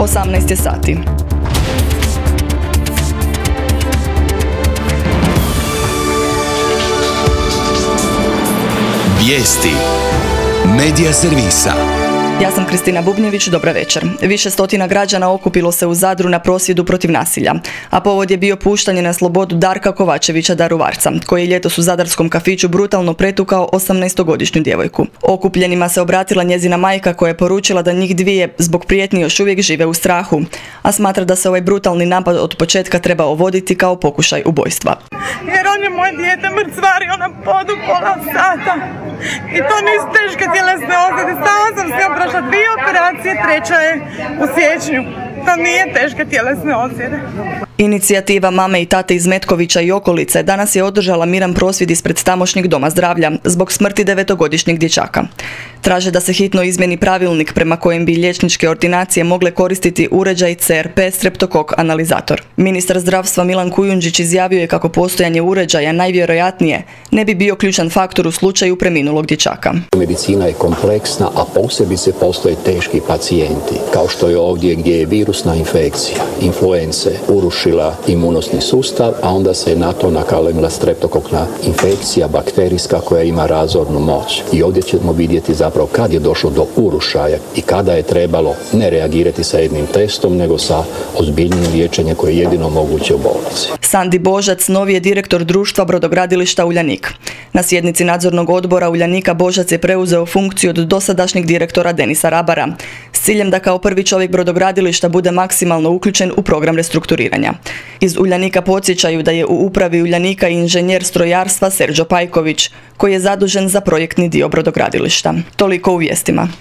18 je sati. Vijesti Medija servisa. Ja sam Kristina Bubnjević, dobra večer. Više stotina građana okupilo se u Zadru na prosvjedu protiv nasilja, a povod je bio puštanje na slobodu Darka Kovačevića Daruvarca, koji je ljetos u zadarskom kafiću brutalno pretukao 18-godišnju djevojku. Okupljenima se obratila njezina majka koja je poručila da njih dvije zbog prijetnji još uvijek žive u strahu, a smatra da se ovaj brutalni napad od početka trebao voditi kao pokušaj ubojstva. Jer on je moje dijete mrcvario na podu pola sata. I to nisu teške tjelesne ozljede. Sama sam s njom prošla 2 operacije, 3. je u siječnju. To nije teške tjelesne ozljede. Inicijativa mame i tate iz Metkovića i okolice danas je održala miran prosvjed ispred tamošnjeg doma zdravlja zbog smrti 9-godišnjeg dječaka. Traže da se hitno izmjeni pravilnik prema kojem bi liječničke ordinacije mogle koristiti uređaj CRP streptokok analizator. Ministar zdravstva Milan Kujundžić izjavio je kako postojanje uređaja najvjerojatnije ne bi bio ključan faktor u slučaju preminulog dječaka. Medicina je kompleksna, a posebice postoje teški pacijenti, kao što je ovdje gdje je virusna infekcija, influence, urušila imunosni sustav, a onda se na to nakalemila streptokokna infekcija bakterijska koja ima razornu moć. I ovdje ćemo vidjeti zapravo kad je došlo do urušaja i kada je trebalo ne reagirati sa jednim testom, nego sa ozbiljnim liječenjem koje je jedino moguće u bolnici. Sandi Božac novi je direktor društva brodogradilišta Uljanik. Na sjednici nadzornog odbora Uljanika Božac je preuzeo funkciju od dosadašnjeg direktora Denisa Rabara s ciljem da kao prvi čovjek brodogradilišta bude maksimalno uključen u program restrukturiranja. Iz Uljanika podsjećaju da je u upravi Uljanika i inženjer strojarstva Serđo Pajković, koji je zadužen za projektni dio brodogradilišta. Toliko u vijestima.